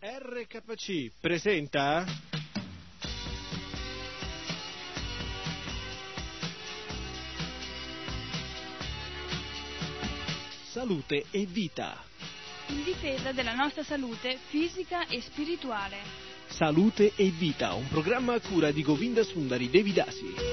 RKC presenta Salute e Vita. In difesa della nostra salute fisica e spirituale. Salute e Vita, un programma a cura di Govinda Sundari Devidasi.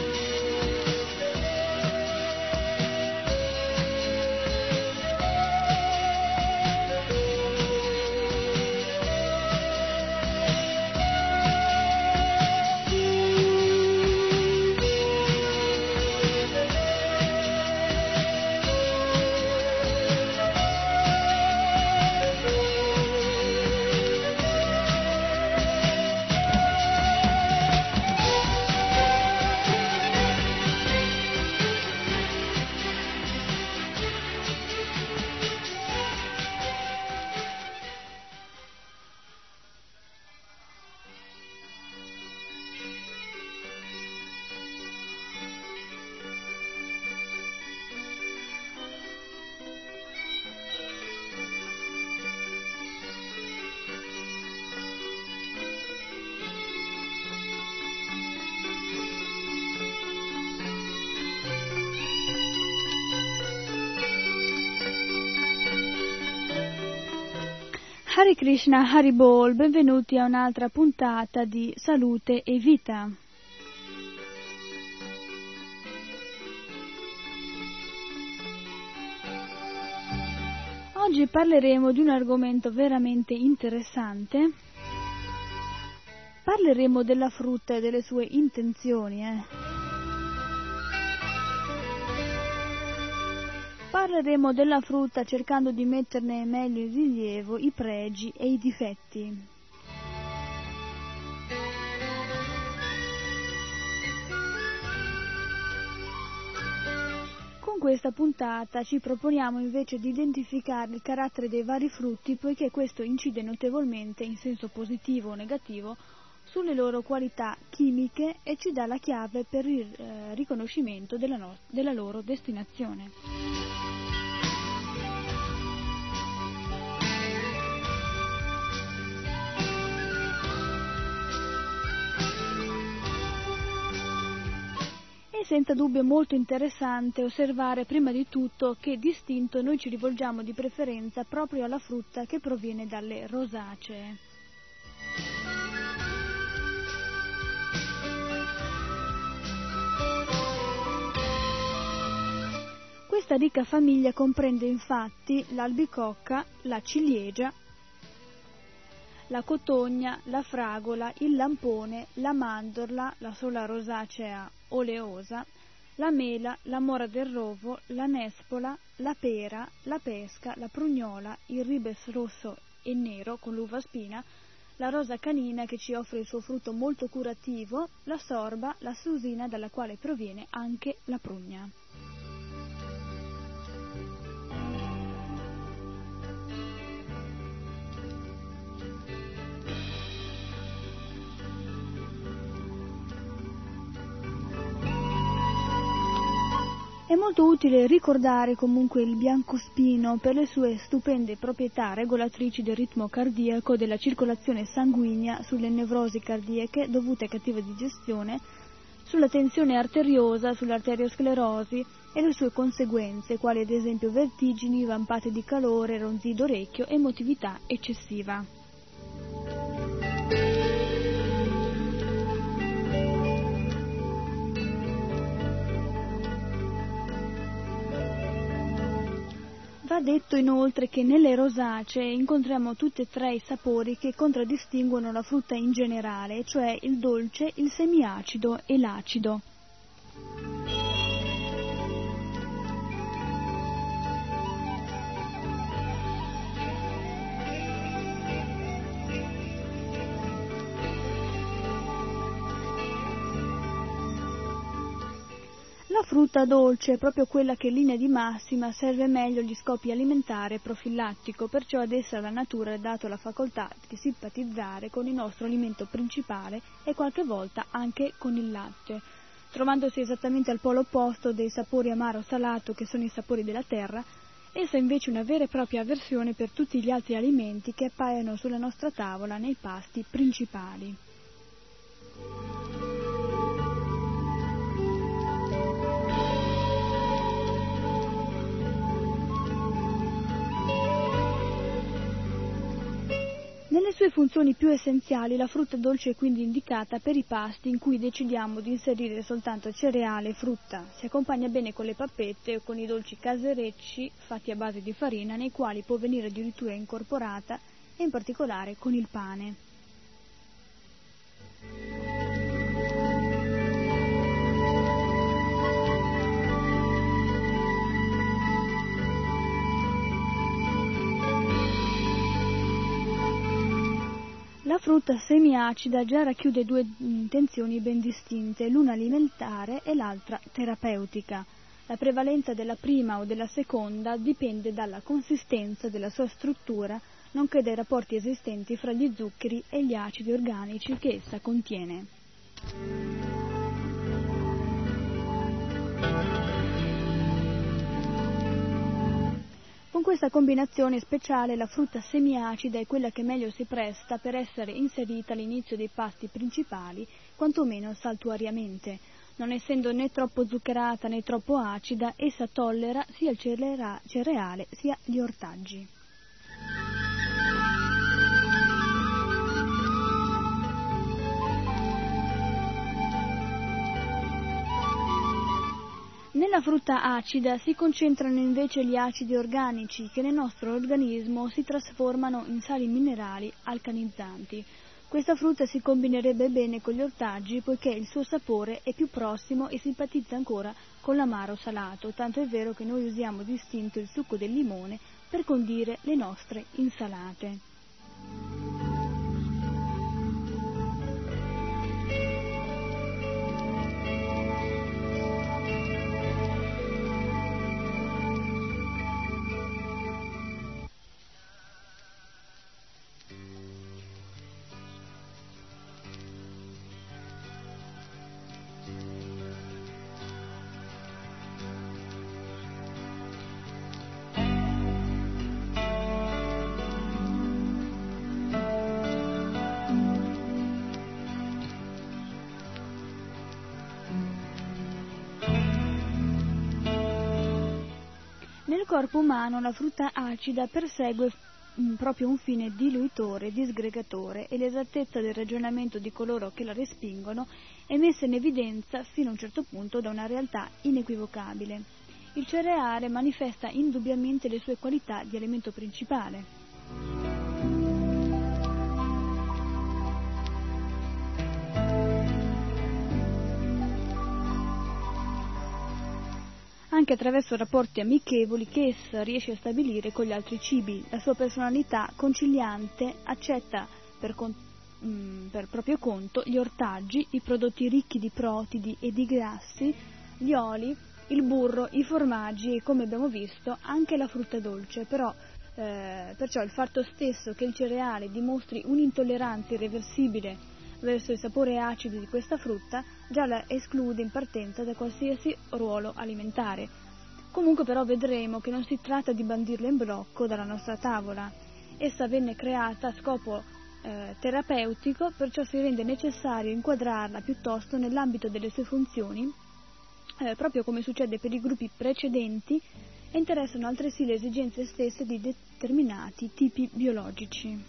Hare Krishna, Hari Bol, benvenuti a un'altra puntata di Salute e Vita. Oggi parleremo di un argomento veramente interessante. Parleremo della frutta e delle sue intenzioni. Parleremo della frutta cercando di metterne meglio in rilievo i pregi e i difetti. Con questa puntata ci proponiamo invece di identificare il carattere dei vari frutti, poiché questo incide notevolmente, in senso positivo o negativo, sulle loro qualità chimiche e ci dà la chiave per il riconoscimento della loro destinazione. È senza dubbio molto interessante osservare prima di tutto che distinto noi ci rivolgiamo di preferenza proprio alla frutta che proviene dalle rosacee. Questa ricca famiglia comprende infatti l'albicocca, la ciliegia, la cotogna, la fragola, il lampone, la mandorla, la sola rosacea oleosa, la mela, la mora del rovo, la nespola, la pera, la pesca, la prugnola, il ribes rosso e nero con l'uva spina, la rosa canina che ci offre il suo frutto molto curativo, la sorba, la susina dalla quale proviene anche la prugna. È molto utile ricordare comunque il biancospino per le sue stupende proprietà regolatrici del ritmo cardiaco, della circolazione sanguigna, sulle nevrosi cardiache dovute a cattiva digestione, sulla tensione arteriosa, sull'arteriosclerosi e le sue conseguenze, quali ad esempio vertigini, vampate di calore, ronzii d'orecchio e emotività eccessiva. Va detto inoltre che nelle rosacee incontriamo tutti e tre i sapori che contraddistinguono la frutta in generale, cioè il dolce, il semiacido e l'acido. La frutta dolce è proprio quella che in linea di massima serve meglio agli scopi alimentari e profilattico, perciò ad essa la natura ha dato la facoltà di simpatizzare con il nostro alimento principale e qualche volta anche con il latte, trovandosi esattamente al polo opposto dei sapori amaro-salato che sono i sapori della terra Essa è invece una vera e propria avversione per tutti gli altri alimenti che appaiono sulla nostra tavola nei pasti principali. Nelle sue funzioni più essenziali la frutta dolce è quindi indicata per i pasti in cui decidiamo di inserire soltanto cereale e frutta. Si accompagna bene con le pappette o con i dolci caserecci fatti a base di farina, nei quali può venire addirittura incorporata, e in particolare con il pane. La frutta semiacida già racchiude due intenzioni ben distinte, l'una alimentare e l'altra terapeutica. La prevalenza della prima o della seconda dipende dalla consistenza della sua struttura, nonché dai rapporti esistenti fra gli zuccheri e gli acidi organici che essa contiene. Con questa combinazione speciale la frutta semiacida è quella che meglio si presta per essere inserita all'inizio dei pasti principali, quantomeno saltuariamente. Non essendo né troppo zuccherata né troppo acida, essa tollera sia il cereale sia gli ortaggi. Nella frutta acida si concentrano invece gli acidi organici che nel nostro organismo si trasformano in sali minerali alcalizzanti. Questa frutta si combinerebbe bene con gli ortaggi poiché il suo sapore è più prossimo e simpatizza ancora con l'amaro salato, tanto è vero che noi usiamo distinto il succo del limone per condire le nostre insalate. Nel corpo umano la frutta acida persegue proprio un fine diluitore, disgregatore, e l'esattezza del ragionamento di coloro che la respingono è messa in evidenza fino a un certo punto da una realtà inequivocabile. Il cereale manifesta indubbiamente le sue qualità di alimento principale. Anche attraverso rapporti amichevoli che essa riesce a stabilire con gli altri cibi. La sua personalità conciliante accetta per proprio conto gli ortaggi, i prodotti ricchi di protidi e di grassi, gli oli, il burro, i formaggi e, come abbiamo visto, anche la frutta dolce. Perciò il fatto stesso che il cereale dimostri un'intolleranza irreversibile verso il sapore acido di questa frutta già la esclude in partenza da qualsiasi ruolo alimentare. Comunque però vedremo che non si tratta di bandirla in blocco dalla nostra tavola. Essa venne creata a scopo terapeutico, perciò si rende necessario inquadrarla piuttosto nell'ambito delle sue funzioni, proprio come succede per i gruppi precedenti, e interessano altresì le esigenze stesse di determinati tipi biologici.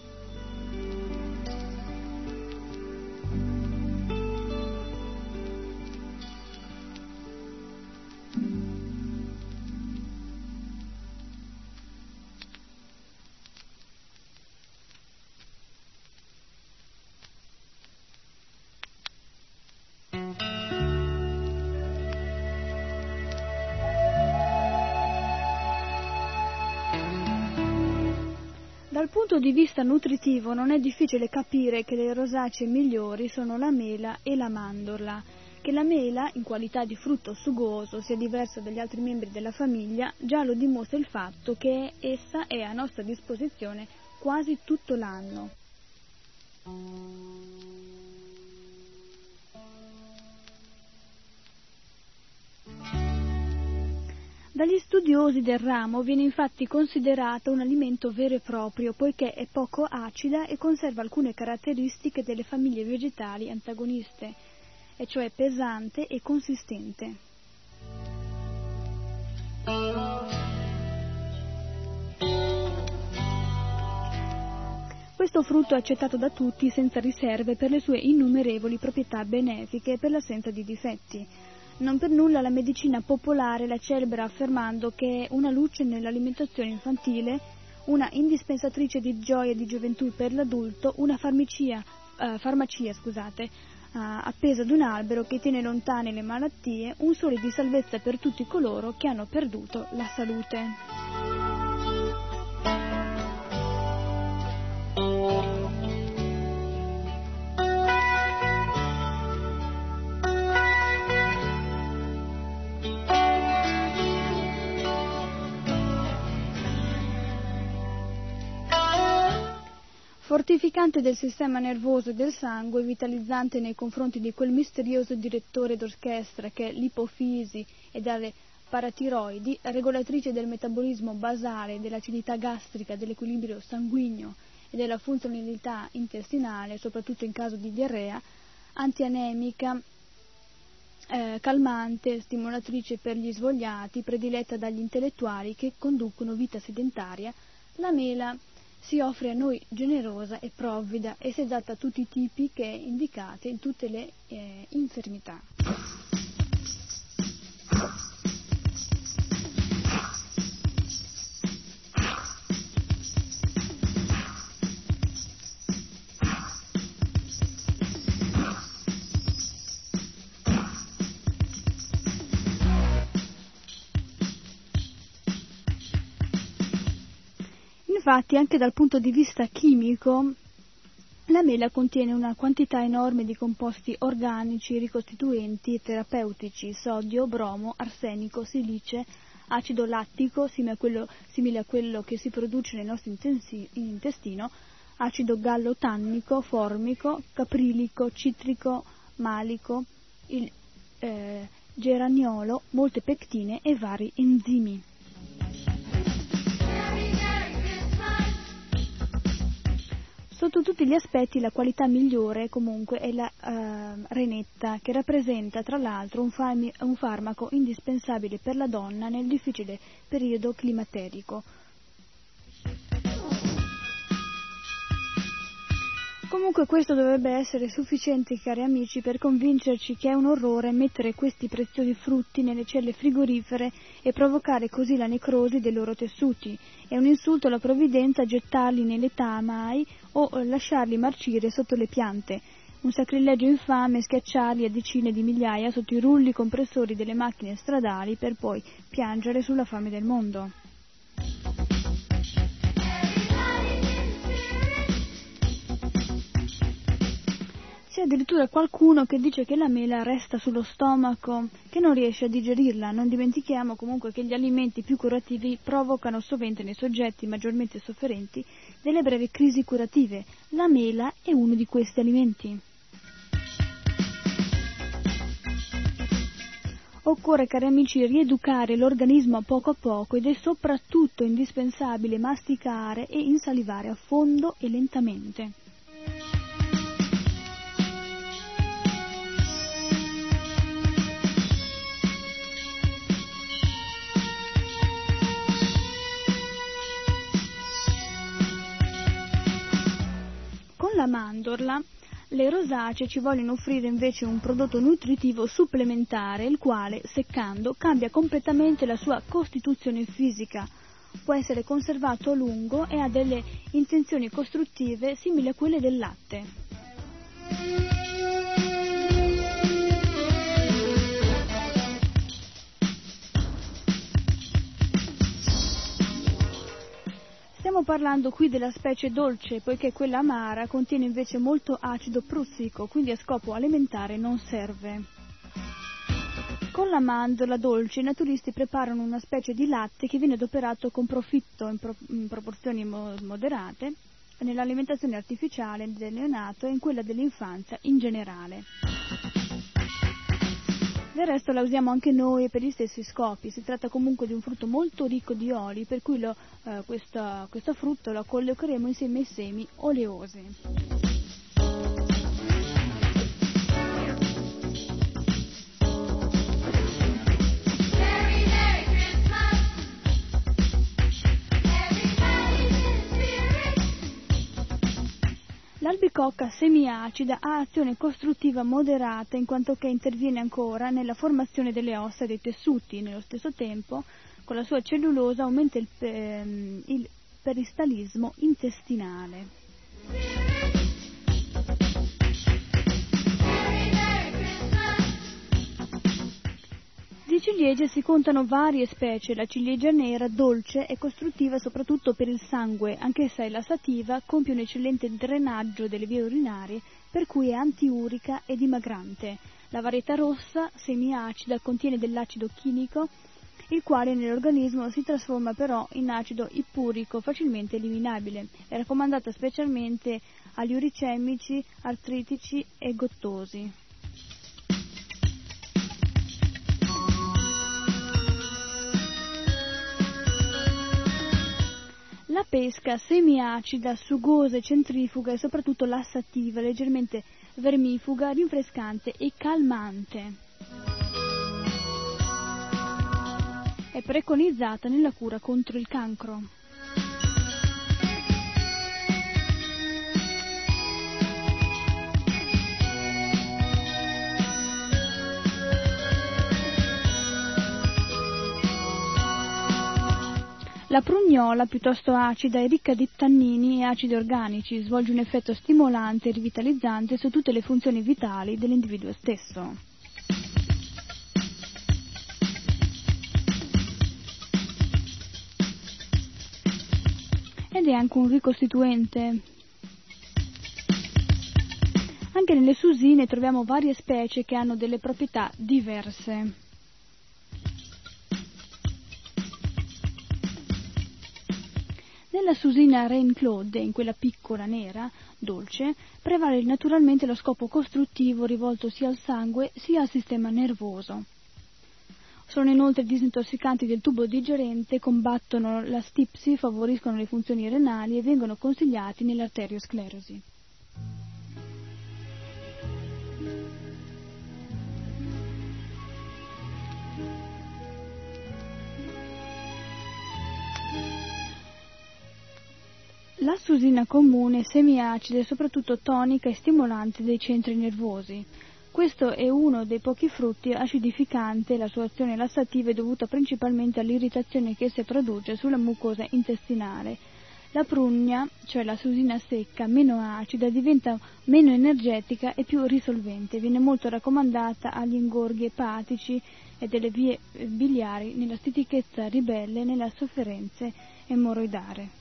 Dal punto di vista nutritivo non è difficile capire che le rosacee migliori sono la mela e la mandorla, che la mela, in qualità di frutto sugoso, sia diversa dagli altri membri della famiglia, già lo dimostra il fatto che essa è a nostra disposizione quasi tutto l'anno. Dagli studiosi del ramo viene infatti considerata un alimento vero e proprio, poiché è poco acida e conserva alcune caratteristiche delle famiglie vegetali antagoniste, e cioè pesante e consistente. Questo frutto è accettato da tutti senza riserve per le sue innumerevoli proprietà benefiche e per l'assenza di difetti. Non per nulla la medicina popolare la celebra affermando che è una luce nell'alimentazione infantile, una indispensatrice di gioia e di gioventù per l'adulto, una farmacia appesa ad un albero che tiene lontane le malattie, un sole di salvezza per tutti coloro che hanno perduto la salute. Fortificante del sistema nervoso e del sangue, vitalizzante nei confronti di quel misterioso direttore d'orchestra che è l'ipofisi e dalle paratiroidi, regolatrice del metabolismo basale, dell'acidità gastrica, dell'equilibrio sanguigno e della funzionalità intestinale, soprattutto in caso di diarrea, antianemica, calmante, stimolatrice per gli svogliati, prediletta dagli intellettuali che conducono vita sedentaria, la mela si offre a noi generosa e provvida e si adatta a tutti i tipi che è indicate in tutte le infermità. Infatti, anche dal punto di vista chimico, la mela contiene una quantità enorme di composti organici, ricostituenti e terapeutici: sodio, bromo, arsenico, silice, acido lattico, simile a quello che si produce nel nostro intestino, acido gallo-tannico, formico, caprilico, citrico, malico, il geraniolo, molte pectine e vari enzimi. Sotto tutti gli aspetti la qualità migliore comunque è la renetta, che rappresenta tra l'altro un farmaco indispensabile per la donna nel difficile periodo climaterico. Comunque questo dovrebbe essere sufficiente, cari amici, per convincerci che è un orrore mettere questi preziosi frutti nelle celle frigorifere e provocare così la necrosi dei loro tessuti. È un insulto alla provvidenza gettarli nelle tamai o lasciarli marcire sotto le piante. Un sacrilegio infame schiacciarli a decine di migliaia sotto i rulli compressori delle macchine stradali per poi piangere sulla fame del mondo. C'è addirittura qualcuno che dice che la mela resta sullo stomaco, che non riesce a digerirla. Non dimentichiamo comunque che gli alimenti più curativi provocano sovente nei soggetti maggiormente sofferenti delle brevi crisi curative. La mela è uno di questi alimenti. Occorre, cari amici, rieducare l'organismo a poco ed è soprattutto indispensabile masticare e insalivare a fondo e lentamente. La mandorla, le rosacee ci vogliono offrire invece un prodotto nutritivo supplementare, il quale, seccando, cambia completamente la sua costituzione fisica. Può essere conservato a lungo e ha delle intenzioni costruttive simili a quelle del latte. Stiamo parlando qui della specie dolce, poiché quella amara contiene invece molto acido prussico, quindi a scopo alimentare non serve. Con la mandorla dolce i naturalisti preparano una specie di latte che viene adoperato con profitto in proporzioni moderate nell'alimentazione artificiale del neonato e in quella dell'infanzia in generale. Del resto la usiamo anche noi per gli stessi scopi. Si tratta comunque di un frutto molto ricco di oli, per cui questo frutto lo collocheremo insieme ai semi oleosi. L'albicocca semiacida ha azione costruttiva moderata in quanto che interviene ancora nella formazione delle ossa e dei tessuti. Nello stesso tempo, con la sua cellulosa aumenta il peristaltismo intestinale. Di ciliegie si contano varie specie. La ciliegia nera, dolce, è costruttiva soprattutto per il sangue, anch'essa è lassativa, compie un eccellente drenaggio delle vie urinarie, per cui è antiurica e dimagrante. La varietà rossa, semiacida, contiene dell'acido chimico, il quale nell'organismo si trasforma però in acido ippurico facilmente eliminabile. È raccomandata specialmente agli uricemici, artritici e gottosi. La pesca semiacida, sugosa e centrifuga è soprattutto lassativa, leggermente vermifuga, rinfrescante e calmante. È preconizzata nella cura contro il cancro. La prugnola, piuttosto acida, è ricca di tannini e acidi organici, svolge un effetto stimolante e rivitalizzante su tutte le funzioni vitali dell'individuo stesso. Ed è anche un ricostituente. Anche nelle susine troviamo varie specie che hanno delle proprietà diverse. Nella susina Reine-Claude, in quella piccola nera, dolce, prevale naturalmente lo scopo costruttivo rivolto sia al sangue sia al sistema nervoso. Sono inoltre disintossicanti del tubo digerente, combattono la stipsi, favoriscono le funzioni renali e vengono consigliati nell'arteriosclerosi. La susina comune è semiacida e soprattutto tonica e stimolante dei centri nervosi. Questo è uno dei pochi frutti acidificante, la sua azione lassativa è dovuta principalmente all'irritazione che essa produce sulla mucosa intestinale. La prugna, cioè la susina secca, meno acida, diventa meno energetica e più risolvente. Viene molto raccomandata agli ingorghi epatici e delle vie biliari, nella stitichezza ribelle e nelle sofferenze emorroidare.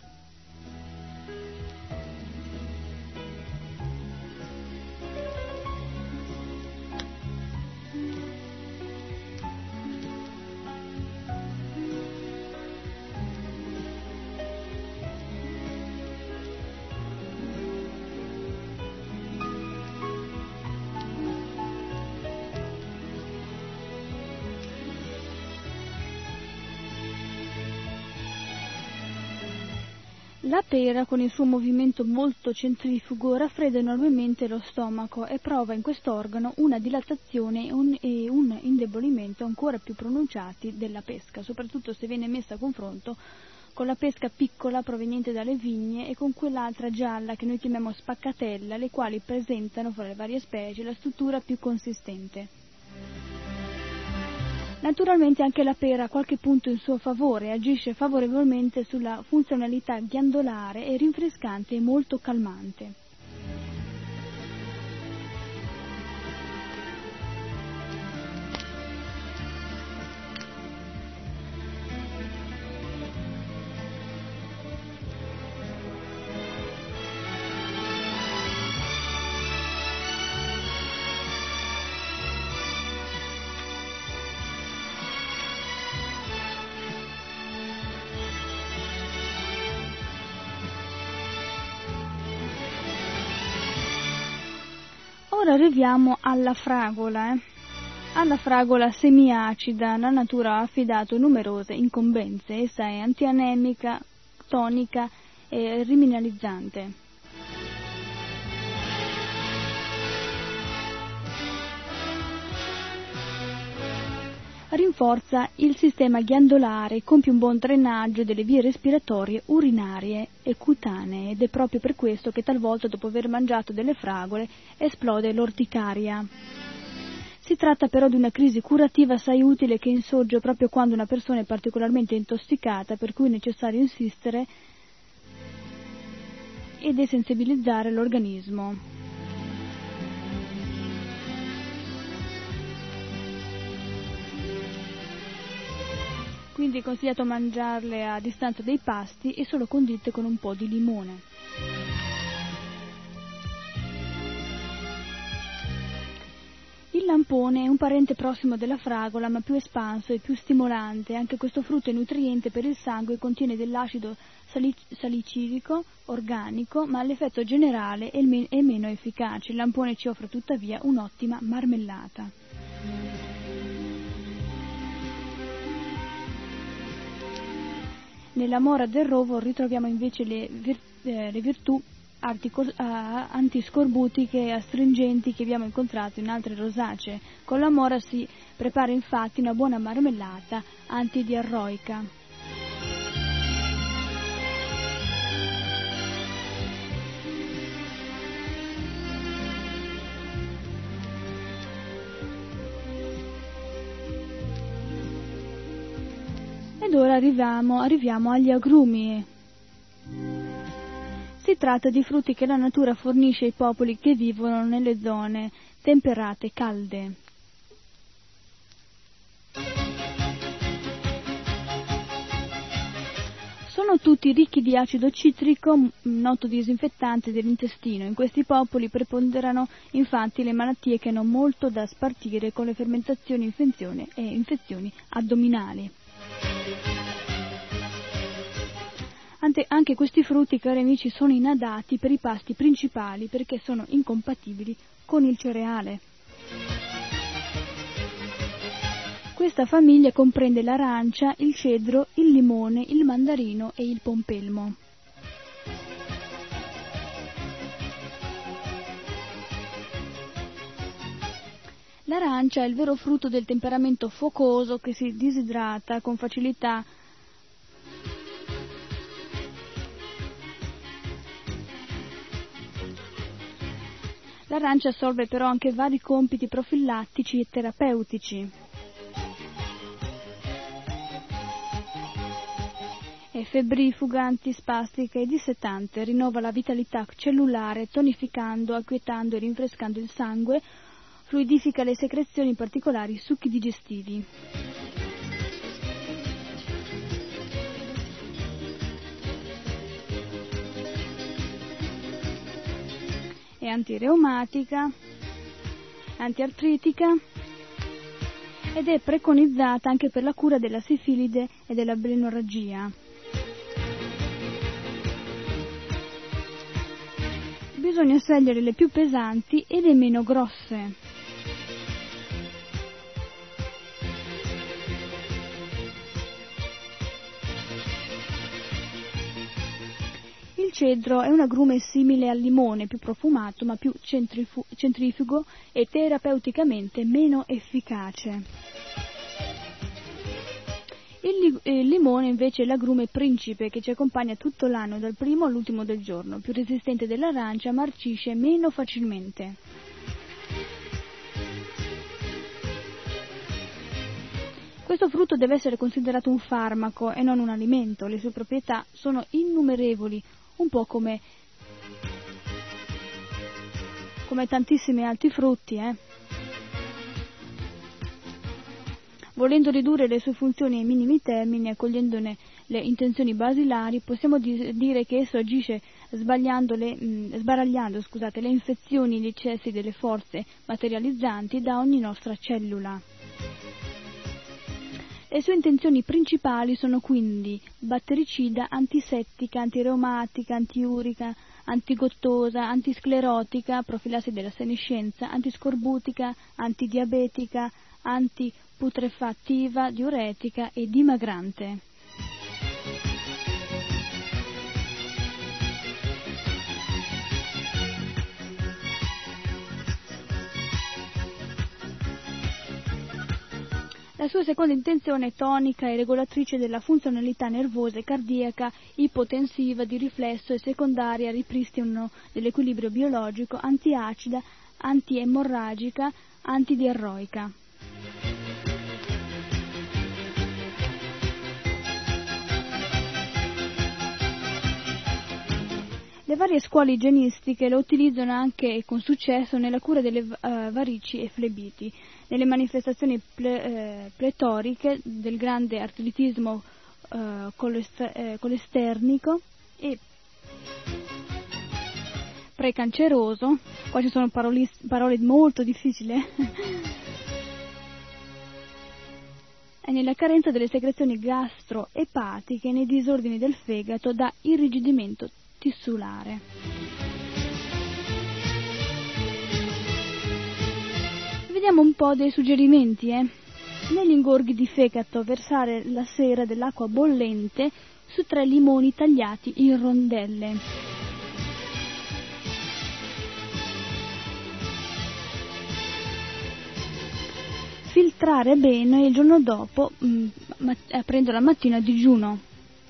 La pera, con il suo movimento molto centrifugo, raffredda enormemente lo stomaco e prova in quest'organo una dilatazione e un indebolimento ancora più pronunciati della pesca, soprattutto se viene messa a confronto con la pesca piccola proveniente dalle vigne e con quell'altra gialla che noi chiamiamo spaccatella, le quali presentano fra le varie specie la struttura più consistente. Naturalmente anche la pera ha qualche punto in suo favore, agisce favorevolmente sulla funzionalità ghiandolare, è rinfrescante e molto calmante. Ora arriviamo alla fragola. Alla fragola semiacida la natura ha affidato numerose incombenze. Essa è antianemica, tonica e rimineralizzante. Rinforza il sistema ghiandolare, compie un buon drenaggio delle vie respiratorie, urinarie e cutanee, ed è proprio per questo che talvolta dopo aver mangiato delle fragole esplode l'orticaria. Si tratta però di una crisi curativa assai utile che insorge proprio quando una persona è particolarmente intossicata, per cui è necessario insistere e desensibilizzare l'organismo. Quindi è consigliato mangiarle a distanza dei pasti e solo condite con un po' di limone. Il lampone è un parente prossimo della fragola, ma più espanso e più stimolante. Anche questo frutto è nutriente per il sangue e contiene dell'acido salicilico organico, ma l'effetto generale è meno efficace. Il lampone ci offre tuttavia un'ottima marmellata. Nella mora del rovo ritroviamo invece le virtù antiscorbutiche e astringenti che abbiamo incontrato in altre rosacee. Con la mora si prepara infatti una buona marmellata antidiarroica. Ed ora arriviamo agli agrumi. Si tratta di frutti che la natura fornisce ai popoli che vivono nelle zone temperate calde. Sono tutti ricchi di acido citrico, noto disinfettante dell'intestino. In questi popoli preponderano infatti le malattie che hanno molto da spartire con le fermentazioni e infezioni addominali. Anche questi frutti, cari amici, sono inadatti per i pasti principali perché sono incompatibili con il cereale. Questa famiglia comprende l'arancia, il cedro, il limone, il mandarino e il pompelmo. L'arancia è il vero frutto del temperamento focoso che si disidrata con facilità. L'arancia assolve però anche vari compiti profilattici e terapeutici. È febbrifuga, antispastica e dissetante, rinnova la vitalità cellulare, tonificando, acquietando e rinfrescando il sangue, fluidifica le secrezioni, in particolare i succhi digestivi. È antireumatica, antiartritica ed è preconizzata anche per la cura della sifilide e della blenorragia. Bisogna scegliere le più pesanti e le meno grosse. Il cedro è un agrume simile al limone, più profumato ma più centrifugo e terapeuticamente meno efficace. Il limone invece è l'agrume principe che ci accompagna tutto l'anno, dal primo all'ultimo del giorno, più resistente dell'arancia, marcisce meno facilmente. Questo frutto deve essere considerato un farmaco e non un alimento. Le sue proprietà sono innumerevoli, un po' come tantissimi altri frutti, Volendo ridurre le sue funzioni ai minimi termini, accogliendone le intenzioni basilari, possiamo dire che esso agisce sbaragliando le infezioni e gli eccessi delle forze materializzanti da ogni nostra cellula. Le sue intenzioni principali sono quindi battericida, antisettica, antireumatica, antiurica, antigottosa, antisclerotica, profilassi della senescenza, antiscorbutica, antidiabetica, antiputrefattiva, diuretica e dimagrante. La sua seconda intenzione è tonica e regolatrice della funzionalità nervosa e cardiaca, ipotensiva, di riflesso e secondaria al ripristino dell'equilibrio biologico, antiacida, antiemorragica, antidiarroica. Le varie scuole igienistiche lo utilizzano anche con successo nella cura delle varici e flebiti, nelle manifestazioni pletoriche del grande artritismo colesternico e precanceroso. Qua ci sono parole molto difficili. E nella carenza delle secrezioni gastroepatiche e nei disordini del fegato da irrigidimento tissulare. Vediamo un po' dei suggerimenti. Negli ingorghi di fegato versare la sera dell'acqua bollente su 3 limoni tagliati in rondelle. Filtrare bene il giorno dopo, aprendo la mattina a digiuno.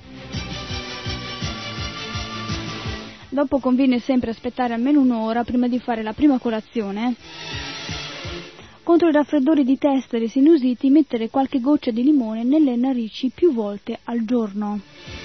Dopo conviene sempre aspettare almeno un'ora prima di fare la prima colazione. Contro i raffreddori di testa e le sinusiti, mettere qualche goccia di limone nelle narici più volte al giorno.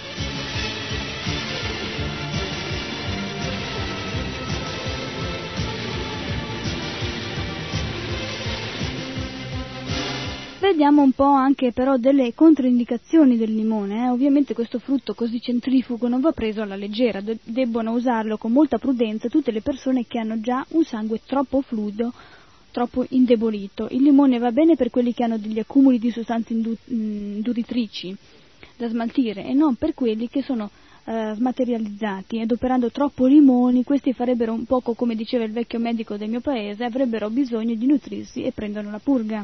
Vediamo un po' anche però delle controindicazioni del limone. Ovviamente questo frutto così centrifugo non va preso alla leggera, debbono usarlo con molta prudenza tutte le persone che hanno già un sangue troppo fluido, troppo indebolito. Il limone va bene per quelli che hanno degli accumuli di sostanze induritrici da smaltire e non per quelli che sono smaterializzati. Adoperando troppo limoni, questi farebbero un poco come diceva il vecchio medico del mio paese, avrebbero bisogno di nutrirsi e prendono la purga.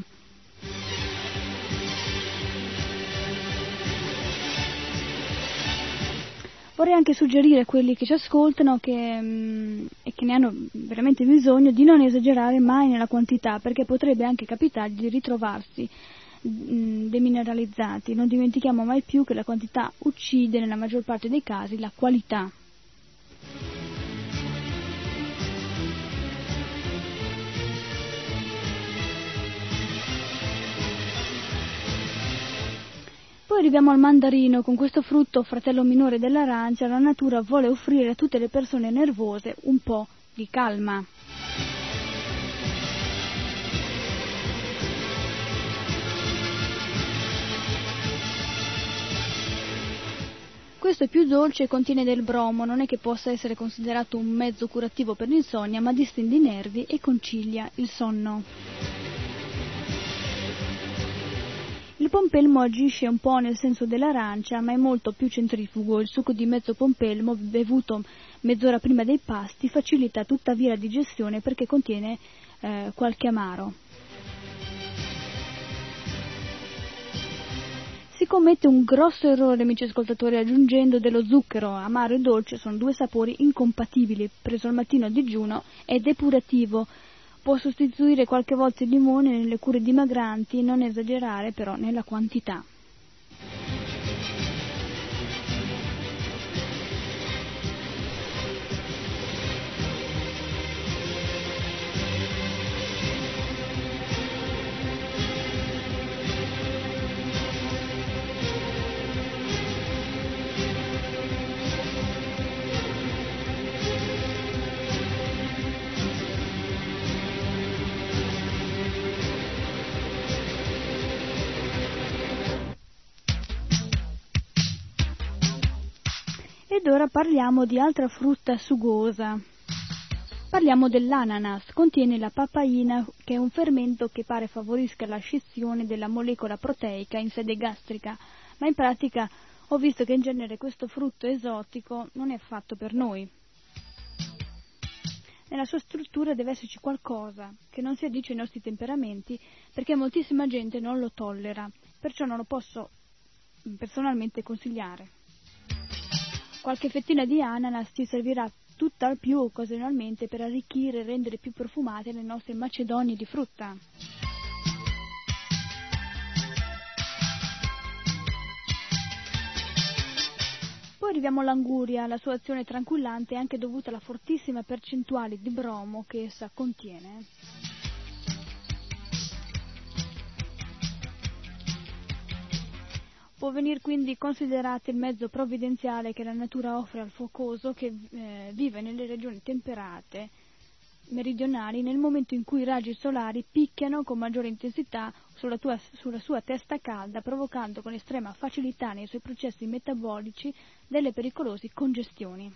Vorrei anche suggerire a quelli che ci ascoltano e che ne hanno veramente bisogno di non esagerare mai nella quantità, perché potrebbe anche capitare di ritrovarsi demineralizzati. Non dimentichiamo mai più che la quantità uccide nella maggior parte dei casi la qualità. Poi arriviamo al mandarino. Con questo frutto, fratello minore dell'arancia, la natura vuole offrire a tutte le persone nervose un po' di calma. Questo è più dolce e contiene del bromo, non è che possa essere considerato un mezzo curativo per l'insonnia, ma distende i nervi e concilia il sonno. Il pompelmo agisce un po' nel senso dell'arancia, ma è molto più centrifugo. Il succo di mezzo pompelmo, bevuto mezz'ora prima dei pasti, facilita tuttavia la digestione perché contiene qualche amaro. Si commette un grosso errore, amici ascoltatori, aggiungendo dello zucchero. Amaro e dolce sono 2 sapori incompatibili. Preso al mattino a digiuno è depurativo. Può sostituire qualche volta il limone nelle cure dimagranti, non esagerare però nella quantità. Ed ora parliamo di altra frutta sugosa. Parliamo dell'ananas. Contiene la papaina, che è un fermento che pare favorisca la scissione della molecola proteica in sede gastrica, ma in pratica ho visto che in genere questo frutto esotico non è fatto per noi. nella sua struttura deve esserci qualcosa che non si addice ai nostri temperamenti, perché moltissima gente non lo tollera, perciò non lo posso personalmente consigliare. Qualche fettina di ananas ci servirà tutt'al più occasionalmente per arricchire e rendere più profumate le nostre macedonie di frutta. Poi arriviamo all'anguria. La sua azione tranquillante è anche dovuta alla fortissima percentuale di bromo che essa contiene. Può venire quindi considerato il mezzo provvidenziale che la natura offre al focoso che vive nelle regioni temperate meridionali nel momento in cui i raggi solari picchiano con maggiore intensità sulla sua testa calda, provocando con estrema facilità nei suoi processi metabolici delle pericolose congestioni.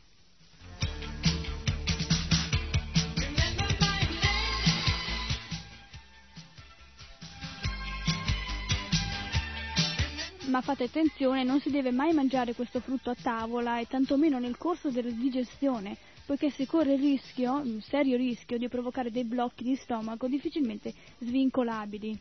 Ma fate attenzione, non si deve mai mangiare questo frutto a tavola e tantomeno nel corso della digestione, poiché si corre un serio rischio di provocare dei blocchi di stomaco difficilmente svincolabili.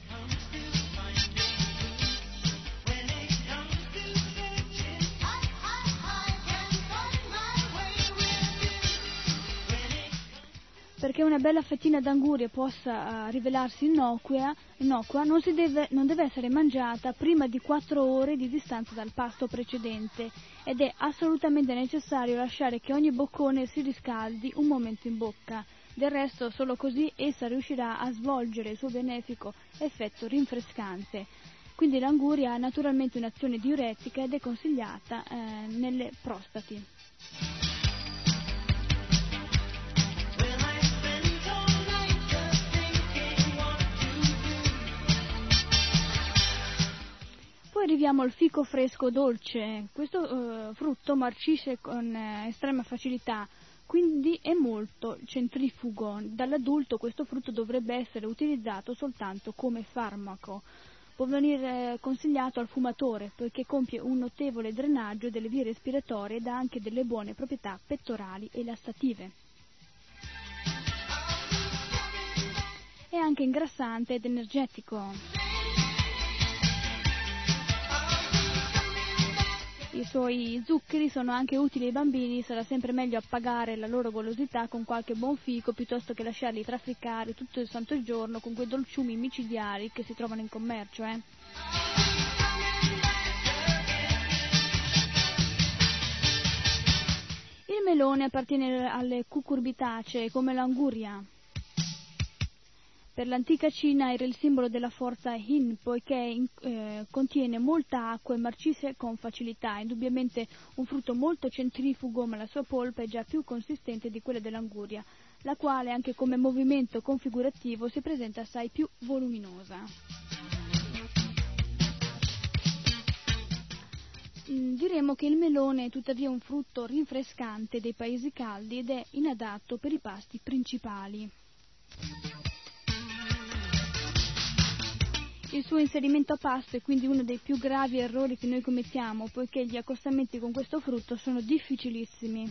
Perché una bella fettina d'anguria possa rivelarsi innocua, non deve essere mangiata prima di 4 ore di distanza dal pasto precedente ed è assolutamente necessario lasciare che ogni boccone si riscaldi un momento in bocca. Del resto, solo così essa riuscirà a svolgere il suo benefico effetto rinfrescante. Quindi l'anguria ha naturalmente un'azione diuretica ed è consigliata nelle prostati. Poi arriviamo al fico fresco dolce. Questo frutto marcisce con estrema facilità, quindi è molto centrifugo. Dall'adulto questo frutto dovrebbe essere utilizzato soltanto come farmaco. Può venire consigliato al fumatore, poiché compie un notevole drenaggio delle vie respiratorie ed ha anche delle buone proprietà pettorali e lassative. È anche ingrassante ed energetico. I suoi zuccheri sono anche utili ai bambini, sarà sempre meglio appagare la loro golosità con qualche buon fico piuttosto che lasciarli trafficare tutto il santo giorno con quei dolciumi micidiali che si trovano in commercio. Il melone appartiene alle cucurbitacee come l'anguria. Per l'antica Cina era il simbolo della forza Yin, poiché contiene molta acqua e marcisce con facilità. È indubbiamente un frutto molto centrifugo, ma la sua polpa è già più consistente di quella dell'anguria, la quale anche come movimento configurativo si presenta assai più voluminosa. Diremo che il melone è tuttavia un frutto rinfrescante dei paesi caldi ed è inadatto per i pasti principali. Il suo inserimento a pasto è quindi uno dei più gravi errori che noi commettiamo, poiché gli accostamenti con questo frutto sono difficilissimi.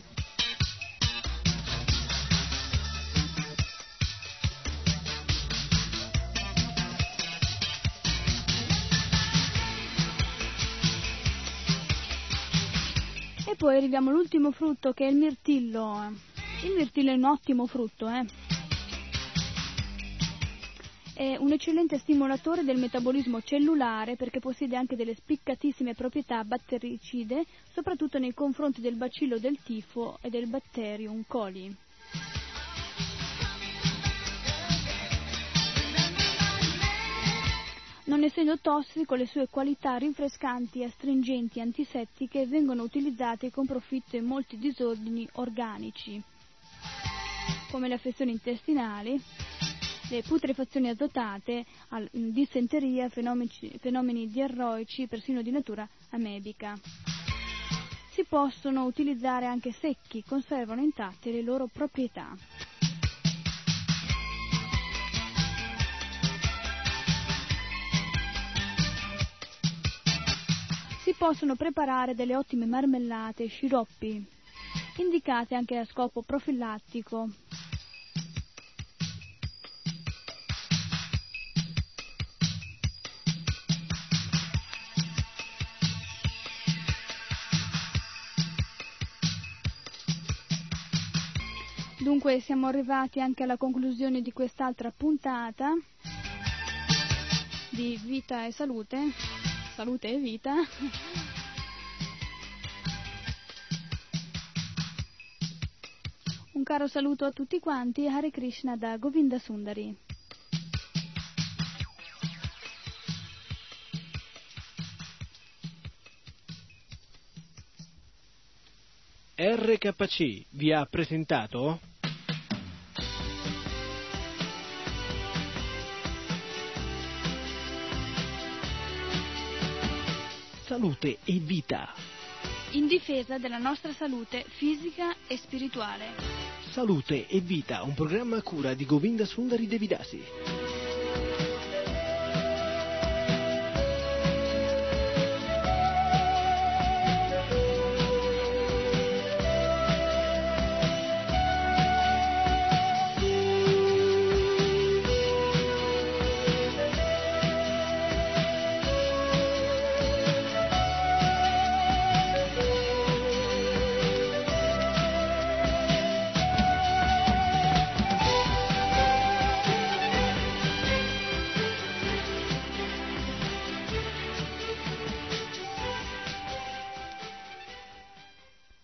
E poi arriviamo all'ultimo frutto, che è il mirtillo. Il mirtillo è un ottimo frutto, È un eccellente stimolatore del metabolismo cellulare perché possiede anche delle spiccatissime proprietà battericide, soprattutto nei confronti del bacillo del tifo e del Bacterium coli. Non essendo tossico, le sue qualità rinfrescanti, astringenti e antisettiche vengono utilizzate con profitto in molti disordini organici, come le affezioni intestinali, le putrefazioni azotate, dissenteria, fenomeni diarroici, persino di natura amebica. Si possono utilizzare anche secchi, conservano intatte le loro proprietà. Si possono preparare delle ottime marmellate e sciroppi, indicate anche a scopo profilattico. Dunque siamo arrivati anche alla conclusione di quest'altra puntata di Vita e Salute, Salute e Vita. Un caro saluto a tutti quanti, Hare Krishna da Govinda Sundari. RKC vi ha presentato Salute e Vita. In difesa della nostra salute fisica e spirituale. Salute e Vita, un programma a cura di Govinda Sundari Devidasi.